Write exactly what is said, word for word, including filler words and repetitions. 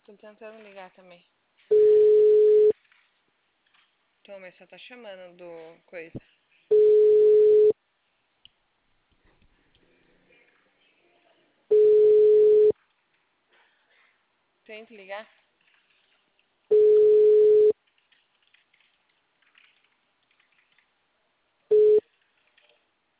Tô tentando ligar também. Toma, só tá chamando do coisa. Tenta ligar.